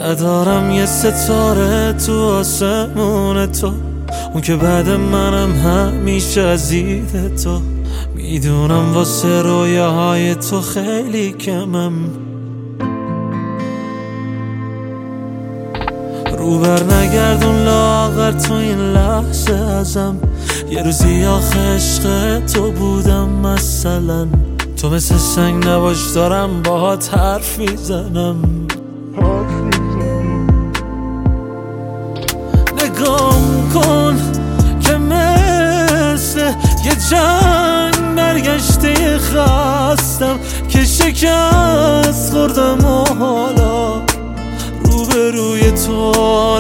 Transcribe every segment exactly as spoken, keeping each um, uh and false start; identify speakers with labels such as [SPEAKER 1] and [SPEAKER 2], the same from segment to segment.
[SPEAKER 1] ندارم یه ستاره تو آسمون تو، اون که بعد منم همیشه عزیز تو. میدونم واسه رویاهای تو خیلی کمم، رو بر نگردون لاغر تو این لحظه ازم. یه روزی آخه عشق تو بودم مثلا، تو مثل سنگ نباش دارم باهات حرف میزنم. نگام کن که مثل یه جنگ برگشته خستم که شکست خوردم و حالا روبروی تو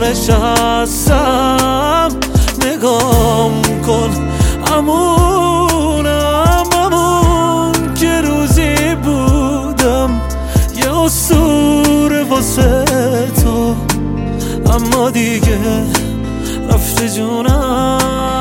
[SPEAKER 1] نشستم. نگام کن امونم امون که روزی بودم یه اسطوره واسه تو، اما دیگه رفته جونم.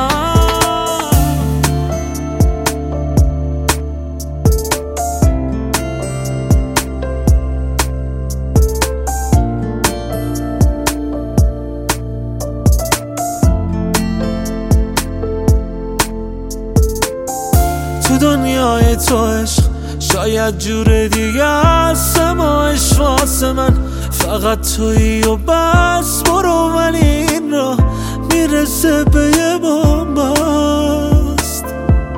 [SPEAKER 1] تو دنیای تو عشق شاید جور دیگه است، اما عشق واسه من فقط تویی و بس. برو ولی این را میرسه به یه بنبست.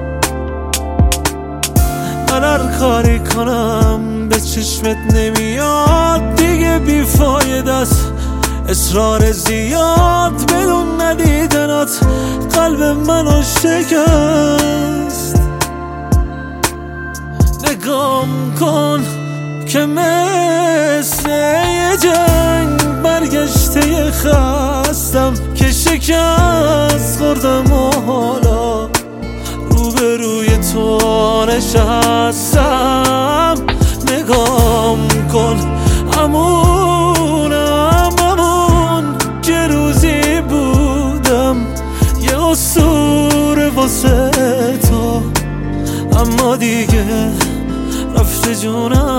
[SPEAKER 1] من هر کاری کنم به چشمت نمیاد، دیگه بیفایده است اصرار زیاد. بدون ندیدنات قلب منو شکست. نگام کن که مثل یه جنگ برگشته خستم که شکست خوردم و حالا روبروی تو نشستم. نگام کن امونم امون که روزی بودم یه اسطوره واسه تو، اما دیگه رفته جونم.